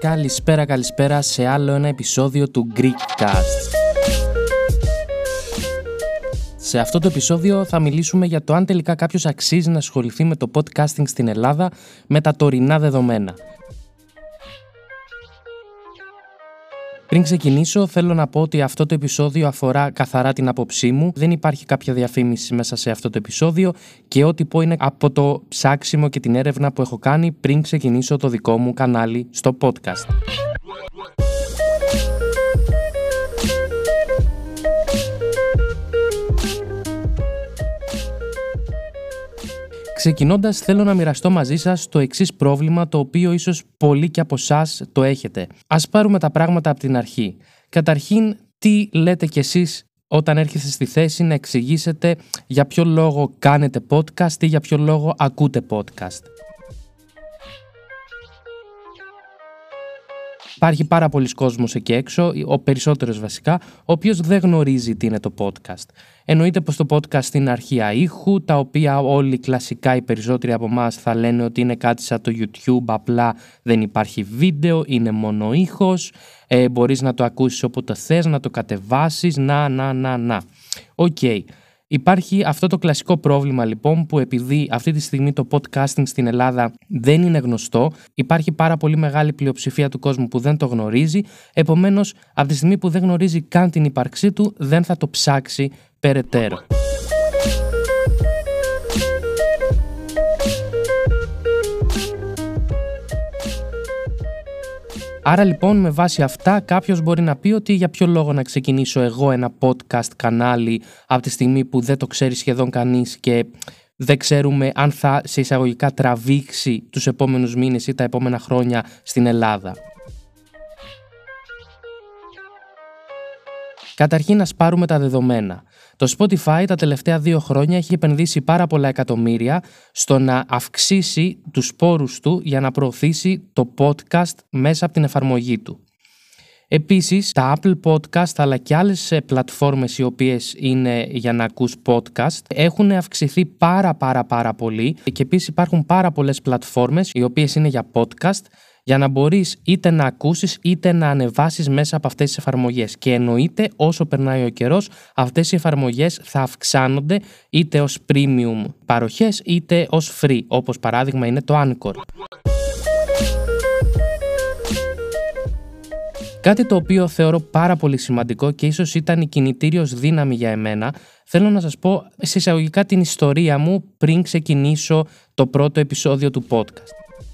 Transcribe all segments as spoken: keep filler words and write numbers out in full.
Καλησπέρα, καλησπέρα σε άλλο ένα επεισόδιο του Greekcast. Σε αυτό το επεισόδιο θα μιλήσουμε για το αν τελικά κάποιος αξίζει να ασχοληθεί με το podcasting στην Ελλάδα με τα τωρινά δεδομένα. Πριν ξεκινήσω, θέλω να πω ότι αυτό το επεισόδιο αφορά καθαρά την άποψή μου. Δεν υπάρχει κάποια διαφήμιση μέσα σε αυτό το επεισόδιο και ό,τι πω είναι από το ψάξιμο και την έρευνα που έχω κάνει πριν ξεκινήσω το δικό μου κανάλι στο podcast. Ξεκινώντας, θέλω να μοιραστώ μαζί σας το εξής πρόβλημα, το οποίο ίσως πολλοί και από εσάς το έχετε. Ας πάρουμε τα πράγματα από την αρχή. Καταρχήν, τι λέτε κι εσείς όταν έρχεστε στη θέση να εξηγήσετε για ποιο λόγο κάνετε podcast ή για ποιο λόγο ακούτε podcast? Υπάρχει πάρα πολλοί κόσμος εκεί έξω, ο περισσότερος βασικά, ο οποίος δεν γνωρίζει τι είναι το podcast. Εννοείται πως το podcast είναι αρχεία ήχου, τα οποία όλοι κλασικά οι περισσότεροι από εμάς θα λένε ότι είναι κάτι σαν το YouTube, απλά δεν υπάρχει βίντεο, είναι μόνο ήχος, ε, μπορείς να το ακούσεις όποτε θες, να το κατεβάσεις, να, να, να, να. Οκ. Okay. Υπάρχει αυτό το κλασικό πρόβλημα λοιπόν που επειδή αυτή τη στιγμή το podcasting στην Ελλάδα δεν είναι γνωστό, υπάρχει πάρα πολύ μεγάλη πλειοψηφία του κόσμου που δεν το γνωρίζει, επομένως από τη στιγμή που δεν γνωρίζει καν την ύπαρξή του δεν θα το ψάξει περαιτέρω. Άρα λοιπόν με βάση αυτά κάποιος μπορεί να πει ότι για ποιο λόγο να ξεκινήσω εγώ ένα podcast κανάλι από τη στιγμή που δεν το ξέρει σχεδόν κανείς και δεν ξέρουμε αν θα σε εισαγωγικά τραβήξει τους επόμενους μήνες ή τα επόμενα χρόνια στην Ελλάδα. Καταρχήν ας πάρουμε τα δεδομένα. Το Spotify τα τελευταία δύο χρόνια έχει επενδύσει πάρα πολλά εκατομμύρια στο να αυξήσει τους σπόρους του για να προωθήσει το podcast μέσα από την εφαρμογή του. Επίσης, τα Apple Podcast αλλά και άλλες πλατφόρμες οι οποίες είναι για να ακούς podcast έχουν αυξηθεί πάρα πάρα πάρα πολύ και επίσης υπάρχουν πάρα πολλές πλατφόρμες οι οποίες είναι για podcast για να μπορείς είτε να ακούσεις είτε να ανεβάσεις μέσα από αυτές τις εφαρμογές. Και εννοείται όσο περνάει ο καιρός αυτές οι εφαρμογές θα αυξάνονται είτε ως premium παροχές είτε ως free, όπως παράδειγμα είναι το Anchor. Κάτι το οποίο θεωρώ πάρα πολύ σημαντικό και ίσως ήταν η κινητήριος δύναμη για εμένα, θέλω να σας πω σε εισαγωγικά την ιστορία μου πριν ξεκινήσω το πρώτο επεισόδιο του podcast.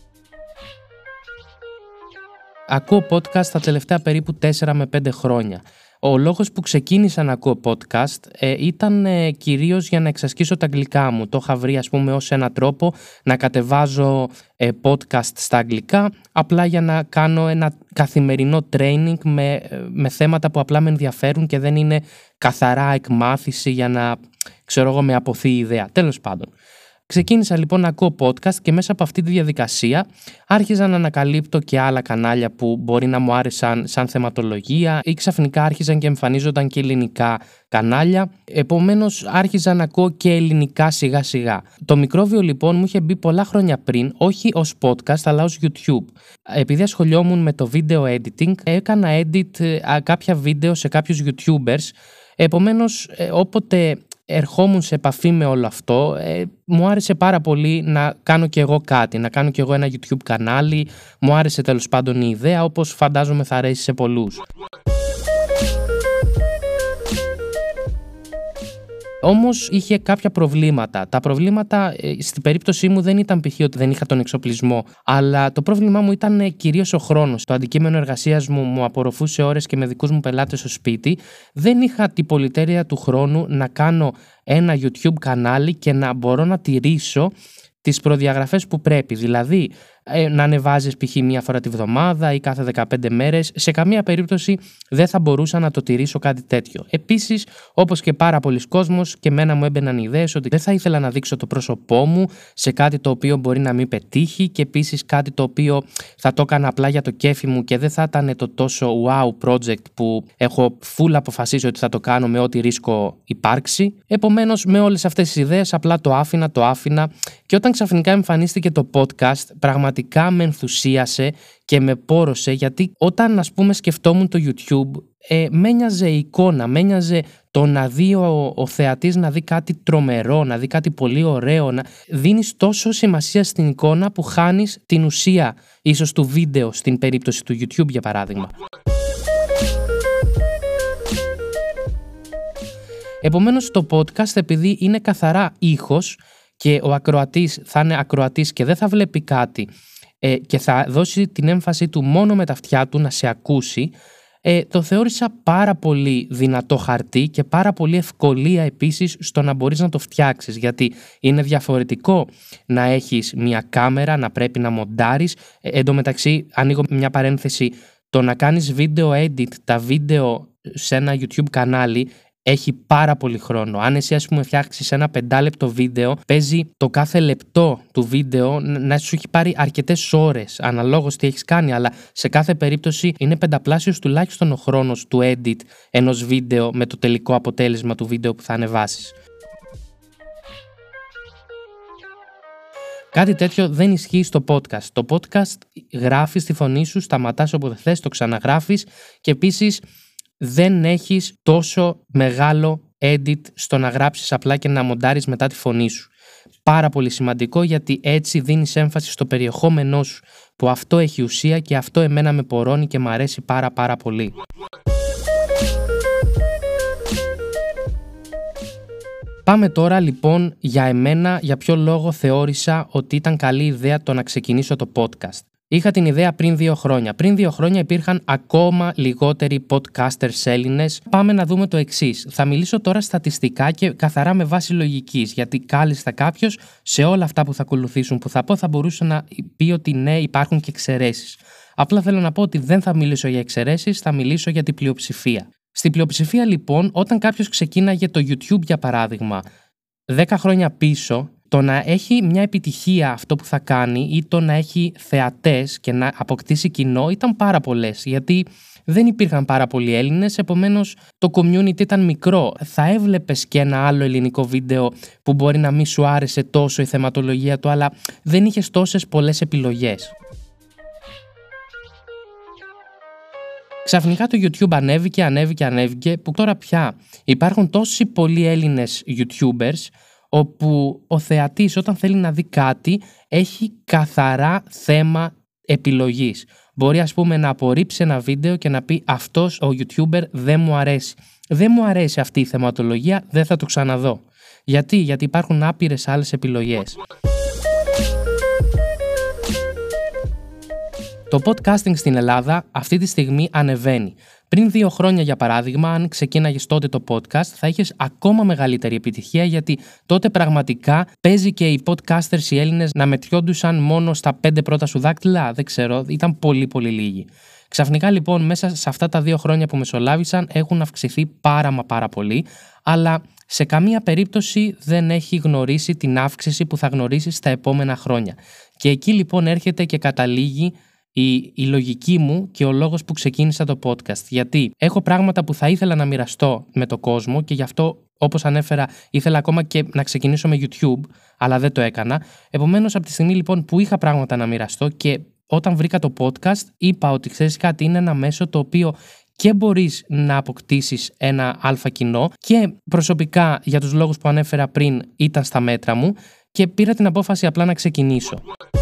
Ακούω podcast τα τελευταία περίπου τέσσερα με πέντε χρόνια. Ο λόγος που ξεκίνησα να ακούω podcast ε, ήταν ε, κυρίως για να εξασκήσω τα αγγλικά μου. Το είχα βρει ας πούμε ως έναν τρόπο να κατεβάζω ε, podcast στα αγγλικά, απλά για να κάνω ένα καθημερινό training με, με θέματα που απλά με ενδιαφέρουν και δεν είναι καθαρά εκμάθηση για να, ξέρω εγώ, με αποθεί η ιδέα. Τέλος πάντων. Ξεκίνησα λοιπόν να ακούω podcast και μέσα από αυτή τη διαδικασία άρχιζα να ανακαλύπτω και άλλα κανάλια που μπορεί να μου άρεσαν σαν θεματολογία ή ξαφνικά άρχιζαν και εμφανίζονταν και ελληνικά κανάλια, επομένως άρχιζα να ακούω και ελληνικά σιγά σιγά. Το μικρόβιο λοιπόν μου είχε μπει πολλά χρόνια πριν, όχι ως podcast αλλά ως YouTube. Επειδή ασχολιόμουν με το video editing, έκανα edit κάποια βίντεο σε κάποιους YouTubers, επομένως όποτε ερχόμουν σε επαφή με όλο αυτό, ε, μου άρεσε πάρα πολύ να κάνω κι εγώ κάτι, να κάνω κι εγώ ένα YouTube κανάλι, μου άρεσε τέλος πάντων η ιδέα, όπως φαντάζομαι θα αρέσει σε πολλούς. Όμως είχε κάποια προβλήματα. Τα προβλήματα ε, στην περίπτωσή μου δεν ήταν π.χ. ότι δεν είχα τον εξοπλισμό, αλλά το πρόβλημά μου ήταν ε, κυρίως ο χρόνος. Το αντικείμενο εργασίας μου μου απορροφούσε ώρες και με δικούς μου πελάτες στο σπίτι. Δεν είχα την πολυτέλεια του χρόνου να κάνω ένα YouTube κανάλι και να μπορώ να τηρήσω τις προδιαγραφές που πρέπει. Δηλαδή, ε, να ανεβάζεις π.χ. μία φορά τη βδομάδα ή κάθε δεκαπέντε μέρες. Σε καμία περίπτωση δεν θα μπορούσα να το τηρήσω κάτι τέτοιο. Επίσης, όπως και πάρα πολλοί κόσμος, και εμένα μου έμπαιναν ιδέες ότι δεν θα ήθελα να δείξω το πρόσωπό μου σε κάτι το οποίο μπορεί να μην πετύχει και επίσης κάτι το οποίο θα το έκανα απλά για το κέφι μου και δεν θα ήταν το τόσο wow project που έχω full αποφασίσει ότι θα το κάνω με ό,τι ρίσκο υπάρξει. Επομένως, με όλες αυτές τις ιδέες απλά το άφηνα, το άφηνα και όταν ξαφνικά εμφανίστηκε το podcast, πραγματικά πραγματικά με ενθουσίασε και με πόρωσε, γιατί όταν ας πούμε σκεφτόμουν το YouTube, ε, με ένοιαζε η εικόνα, με ένοιαζε το να δει ο, ο θεατής να δει κάτι τρομερό, να δει κάτι πολύ ωραίο, να δίνεις τόσο σημασία στην εικόνα που χάνεις την ουσία ίσως του βίντεο, στην περίπτωση του YouTube για παράδειγμα. Επομένως το podcast, επειδή είναι καθαρά ήχος και ο ακροατής θα είναι ακροατής και δεν θα βλέπει κάτι ε, και θα δώσει την έμφαση του μόνο με τα αυτιά του να σε ακούσει, ε, το θεώρησα πάρα πολύ δυνατό χαρτί και πάρα πολύ ευκολία επίσης στο να μπορείς να το φτιάξεις, γιατί είναι διαφορετικό να έχεις μια κάμερα, να πρέπει να μοντάρεις. Ε, εν τω μεταξύ, ανοίγω μια παρένθεση, το να κάνεις βίντεο edit, τα βίντεο σε ένα YouTube κανάλι, έχει πάρα πολύ χρόνο. Αν εσύ ας πούμε φτιάξεις ένα πεντάλεπτο βίντεο, παίζει το κάθε λεπτό του βίντεο να σου έχει πάρει αρκετές ώρες, αναλόγως τι έχεις κάνει, αλλά σε κάθε περίπτωση είναι πενταπλάσιος τουλάχιστον ο χρόνος του edit ενός βίντεο με το τελικό αποτέλεσμα του βίντεο που θα ανεβάσεις. Κάτι τέτοιο δεν ισχύει στο podcast. Το podcast γράφεις τη φωνή σου, σταματάς όποτε θες, το ξαναγράφεις και επίσης δεν έχεις τόσο μεγάλο edit στο να γράψεις απλά και να μοντάρεις μετά τη φωνή σου. Πάρα πολύ σημαντικό, γιατί έτσι δίνεις έμφαση στο περιεχόμενό σου, που αυτό έχει ουσία και αυτό εμένα με πορώνει και μου αρέσει πάρα πάρα πολύ. Πάμε τώρα λοιπόν για εμένα, για ποιο λόγο θεώρησα ότι ήταν καλή ιδέα το να ξεκινήσω το podcast. Είχα την ιδέα πριν δύο χρόνια. Πριν δύο χρόνια υπήρχαν ακόμα λιγότεροι podcasters Έλληνες. Πάμε να δούμε το εξής. Θα μιλήσω τώρα στατιστικά και καθαρά με βάση λογικής, γιατί κάλλιστα κάποιος σε όλα αυτά που θα ακολουθήσουν που θα πω θα μπορούσε να πει ότι ναι, υπάρχουν και εξαιρέσεις. Απλά θέλω να πω ότι δεν θα μιλήσω για εξαιρέσεις, θα μιλήσω για την πλειοψηφία. Στην πλειοψηφία λοιπόν, όταν κάποιος ξεκίναγε το YouTube για παράδειγμα δέκα χρόνια πίσω, το να έχει μια επιτυχία αυτό που θα κάνει ή το να έχει θεατές και να αποκτήσει κοινό ήταν πάρα πολλές, γιατί δεν υπήρχαν πάρα πολλοί Έλληνες, επομένως το community ήταν μικρό. Θα έβλεπες και ένα άλλο ελληνικό βίντεο που μπορεί να μην σου άρεσε τόσο η θεματολογία του, αλλά δεν είχες τόσες πολλές επιλογές. Ξαφνικά το YouTube ανέβηκε, ανέβηκε, ανέβηκε, που τώρα πια υπάρχουν τόσοι πολλοί Έλληνες YouTubers, όπου ο θεατής όταν θέλει να δει κάτι έχει καθαρά θέμα επιλογής. Μπορεί ας πούμε να απορρίψει ένα βίντεο και να πει αυτός ο YouTuber δεν μου αρέσει. Δεν μου αρέσει αυτή η θεματολογία, δεν θα το ξαναδώ. Γιατί, γιατί υπάρχουν άπειρες άλλες επιλογές. Το podcasting στην Ελλάδα αυτή τη στιγμή ανεβαίνει. Πριν δύο χρόνια, για παράδειγμα, αν ξεκίναγες τότε το podcast, θα είχες ακόμα μεγαλύτερη επιτυχία, γιατί τότε πραγματικά παίζει και οι podcasters οι Έλληνες να μετριόντουσαν μόνο στα πέντε πρώτα σου δάκτυλα. Δεν ξέρω, ήταν πολύ πολύ λίγοι. Ξαφνικά λοιπόν μέσα σε αυτά τα δύο χρόνια που μεσολάβησαν έχουν αυξηθεί πάρα μα πάρα πολύ, αλλά σε καμία περίπτωση δεν έχει γνωρίσει την αύξηση που θα γνωρίσει στα επόμενα χρόνια. Και εκεί λοιπόν έρχεται και καταλήγει Η, η λογική μου και ο λόγος που ξεκίνησα το podcast. Γιατί έχω πράγματα που θα ήθελα να μοιραστώ με τον κόσμο και γι' αυτό, όπως ανέφερα, ήθελα ακόμα και να ξεκινήσω με YouTube, αλλά δεν το έκανα. Επομένως, από τη στιγμή λοιπόν που είχα πράγματα να μοιραστώ και όταν βρήκα το podcast, είπα ότι ξέρεις κάτι, είναι ένα μέσο το οποίο και μπορείς να αποκτήσεις ένα αλφα κοινό και προσωπικά, για τους λόγους που ανέφερα πριν, ήταν στα μέτρα μου και πήρα την απόφαση απλά να ξεκινήσω.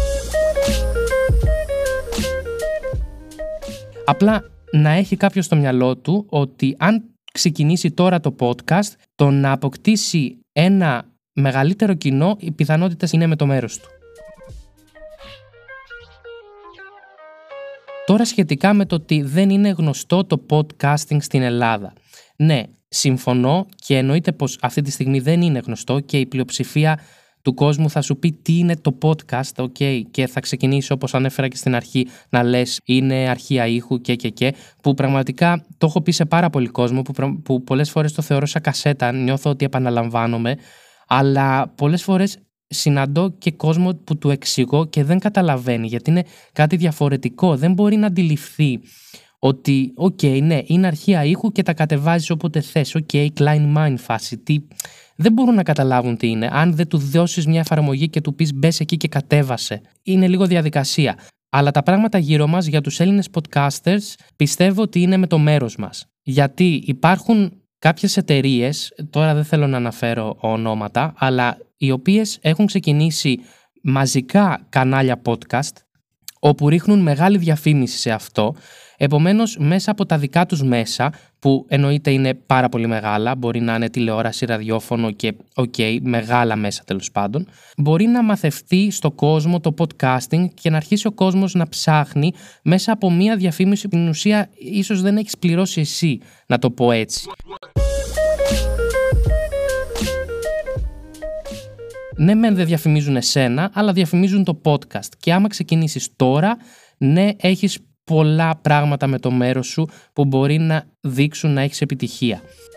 Απλά να έχει κάποιος στο μυαλό του ότι αν ξεκινήσει τώρα το podcast, το να αποκτήσει ένα μεγαλύτερο κοινό, οι πιθανότητες είναι με το μέρος του. Τώρα σχετικά με το ότι δεν είναι γνωστό το podcasting στην Ελλάδα. Ναι, συμφωνώ και εννοείται πως αυτή τη στιγμή δεν είναι γνωστό και η πλειοψηφία του κόσμου θα σου πει τι είναι το podcast, ok, και θα ξεκινήσει όπως ανέφερα και στην αρχή να λες είναι αρχεία ήχου και και και, που πραγματικά το έχω πει σε πάρα πολύ κόσμο που, που πολλές φορές το θεωρώ σαν κασέτα, νιώθω ότι επαναλαμβάνομαι, αλλά πολλές φορές συναντώ και κόσμο που του εξηγώ και δεν καταλαβαίνει γιατί είναι κάτι διαφορετικό, δεν μπορεί να αντιληφθεί ότι οκ, okay, ναι, είναι αρχεία ήχου και τα κατεβάζεις όποτε θες. Οκ, okay, Klein Mind φάση. Τι... Δεν μπορούν να καταλάβουν τι είναι. Αν δεν του δώσεις μια εφαρμογή και του πεις μπες εκεί και κατέβασε. Είναι λίγο διαδικασία. Αλλά τα πράγματα γύρω μας για τους Έλληνες podcasters πιστεύω ότι είναι με το μέρος μας. Γιατί υπάρχουν κάποιες εταιρείες, τώρα δεν θέλω να αναφέρω ονόματα, αλλά οι οποίες έχουν ξεκινήσει μαζικά κανάλια podcast, όπου ρίχνουν μεγάλη διαφήμιση σε αυτό. Επομένως, μέσα από τα δικά τους μέσα, που εννοείται είναι πάρα πολύ μεγάλα, μπορεί να είναι τηλεόραση, ραδιόφωνο και οκ, okay, μεγάλα μέσα τέλος πάντων, μπορεί να μαθευτεί στο κόσμο το podcasting και να αρχίσει ο κόσμος να ψάχνει μέσα από μία διαφήμιση που στην ουσία ίσως δεν έχεις πληρώσει εσύ, να το πω έτσι. Ναι, μεν δεν διαφημίζουν εσένα, αλλά διαφημίζουν το podcast. Και άμα ξεκινήσεις τώρα, ναι, έχεις πολλά πράγματα με το μέρος σου που μπορεί να δείξουν να έχεις επιτυχία.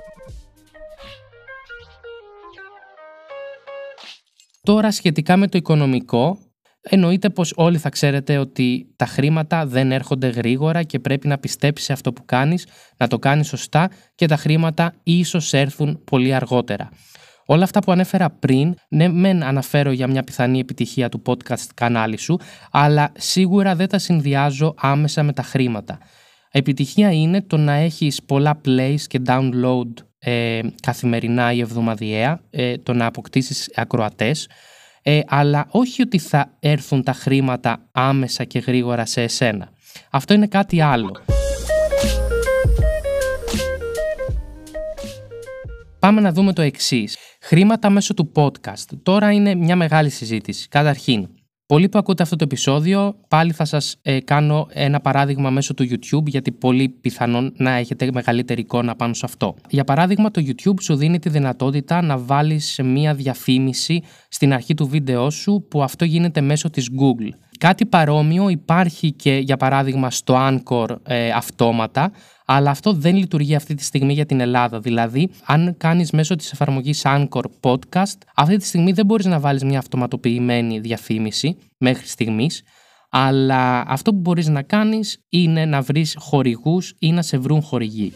Τώρα σχετικά με το οικονομικό, εννοείται πως όλοι θα ξέρετε ότι τα χρήματα δεν έρχονται γρήγορα και πρέπει να πιστέψεις σε αυτό που κάνεις, να το κάνεις σωστά και τα χρήματα ίσως έρθουν πολύ αργότερα. Όλα αυτά που ανέφερα πριν, ναι μεν αναφέρω για μια πιθανή επιτυχία του podcast κανάλι σου, αλλά σίγουρα δεν τα συνδυάζω άμεσα με τα χρήματα. Επιτυχία είναι το να έχεις πολλά plays και download ε, καθημερινά ή εβδομαδιαία, ε, το να αποκτήσεις ακροατές, ε, αλλά όχι ότι θα έρθουν τα χρήματα άμεσα και γρήγορα σε εσένα. Αυτό είναι κάτι άλλο. Πάμε να δούμε το εξής. Χρήματα μέσω του podcast. Τώρα είναι μια μεγάλη συζήτηση. Καταρχήν, πολλοί που ακούτε αυτό το επεισόδιο, πάλι θα σας ε, κάνω ένα παράδειγμα μέσω του YouTube, γιατί πολύ πιθανόν να έχετε μεγαλύτερη εικόνα πάνω σε αυτό. Για παράδειγμα, το YouTube σου δίνει τη δυνατότητα να βάλεις μια διαφήμιση στην αρχή του βίντεό σου, που αυτό γίνεται μέσω της Google. Κάτι παρόμοιο υπάρχει και για παράδειγμα στο Anchor ε, αυτόματα, αλλά αυτό δεν λειτουργεί αυτή τη στιγμή για την Ελλάδα. Δηλαδή, αν κάνεις μέσω της εφαρμογής Anchor Podcast, αυτή τη στιγμή δεν μπορείς να βάλεις μια αυτοματοποιημένη διαφήμιση μέχρι στιγμής, αλλά αυτό που μπορείς να κάνεις είναι να βρεις χορηγούς ή να σε βρουν χορηγοί.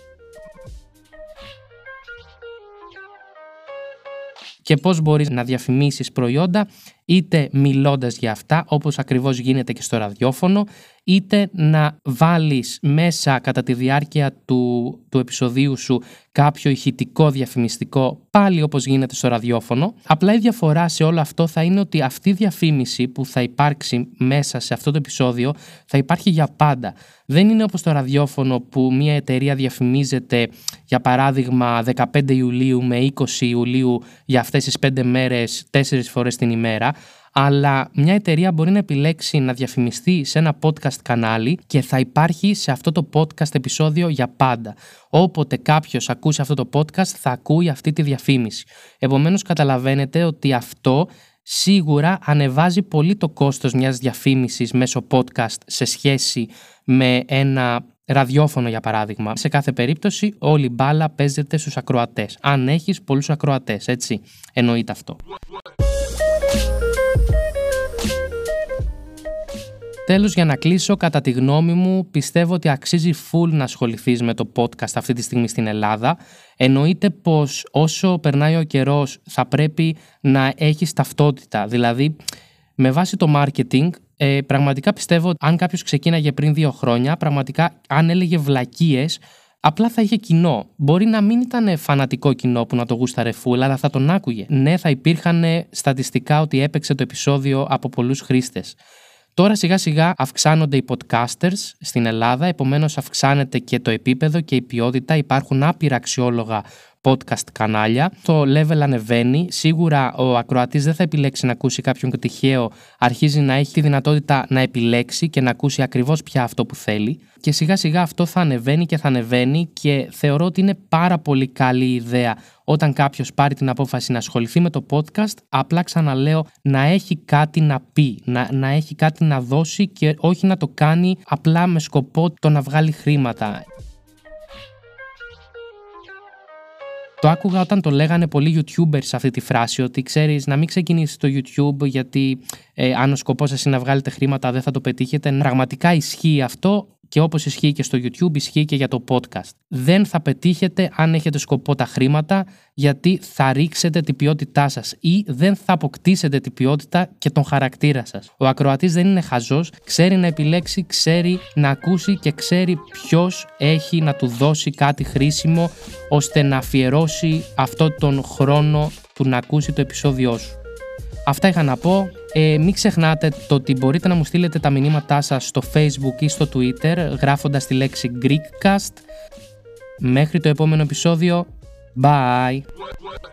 Και πώς μπορείς να διαφημίσεις προϊόντα, είτε μιλώντας για αυτά, όπως ακριβώς γίνεται και στο ραδιόφωνο, είτε να βάλεις μέσα κατά τη διάρκεια του, του επεισοδίου σου κάποιο ηχητικό διαφημιστικό, πάλι όπως γίνεται στο ραδιόφωνο. Απλά η διαφορά σε όλο αυτό θα είναι ότι αυτή η διαφήμιση που θα υπάρξει μέσα σε αυτό το επεισόδιο θα υπάρχει για πάντα. Δεν είναι όπως το ραδιόφωνο που μια εταιρεία διαφημίζεται, για παράδειγμα δεκαπέντε Ιουλίου με είκοσι Ιουλίου για αυτές τις πέντε μέρες, τέσσερις φορές την ημέρα, αλλά μια εταιρεία μπορεί να επιλέξει να διαφημιστεί σε ένα podcast κανάλι και θα υπάρχει σε αυτό το podcast επεισόδιο για πάντα. Όποτε κάποιος ακούσει αυτό το podcast θα ακούει αυτή τη διαφήμιση. Επομένως καταλαβαίνετε ότι αυτό σίγουρα ανεβάζει πολύ το κόστος μιας διαφήμισης μέσω podcast σε σχέση με ένα ραδιόφωνο για παράδειγμα. Σε κάθε περίπτωση όλη η μπάλα παίζεται στους ακροατές. Αν έχεις πολλούς ακροατές, έτσι, εννοείται αυτό. Τέλος, για να κλείσω, κατά τη γνώμη μου, πιστεύω ότι αξίζει full να ασχοληθείς με το podcast αυτή τη στιγμή στην Ελλάδα. Εννοείται πως όσο περνάει ο καιρός θα πρέπει να έχεις ταυτότητα. Δηλαδή, με βάση το marketing, ε, πραγματικά πιστεύω ότι αν κάποιος ξεκίναγε πριν δύο χρόνια, πραγματικά αν έλεγε βλακίες, απλά θα είχε κοινό. Μπορεί να μην ήταν φανατικό κοινό που να το γούσταρε full, αλλά θα τον άκουγε. Ναι, θα υπήρχαν στατιστικά ότι έπαιξε το επεισόδιο από πολλούς χρήστες. Τώρα σιγά σιγά αυξάνονται οι podcasters στην Ελλάδα, επομένως αυξάνεται και το επίπεδο και η ποιότητα. Υπάρχουν άπειρα αξιόλογα podcast κανάλια. Το level ανεβαίνει. Σίγουρα ο ακροατής δεν θα επιλέξει να ακούσει κάποιον τυχαίο. Αρχίζει να έχει τη δυνατότητα να επιλέξει και να ακούσει ακριβώς πια αυτό που θέλει. Και σιγά σιγά αυτό θα ανεβαίνει και θα ανεβαίνει και θεωρώ ότι είναι πάρα πολύ καλή ιδέα όταν κάποιος πάρει την απόφαση να ασχοληθεί με το podcast, απλά ξαναλέω να έχει κάτι να πει, να, να έχει κάτι να δώσει και όχι να το κάνει απλά με σκοπό το να βγάλει χρήματα. Το άκουγα όταν το λέγανε πολλοί YouTubers αυτή τη φράση, ότι ξέρεις να μην ξεκινήσεις το YouTube γιατί ε, αν ο σκοπός σας είναι να βγάλετε χρήματα δεν θα το πετύχετε. Πραγματικά ισχύει αυτό. και όπως ισχύει και στο YouTube, ισχύει και για το podcast. Δεν θα πετύχετε αν έχετε σκοπό τα χρήματα, γιατί θα ρίξετε την ποιότητά σας ή δεν θα αποκτήσετε την ποιότητα και τον χαρακτήρα σας. Ο ακροατής δεν είναι χαζός, ξέρει να επιλέξει, ξέρει να ακούσει και ξέρει ποιος έχει να του δώσει κάτι χρήσιμο ώστε να αφιερώσει αυτό τον χρόνο του να ακούσει το επεισόδιό σου. Αυτά είχα να πω. Ε, μην ξεχνάτε το ότι μπορείτε να μου στείλετε τα μηνύματά σας στο Facebook ή στο Twitter γράφοντας τη λέξη Greekcast. Μέχρι το επόμενο επεισόδιο. Bye!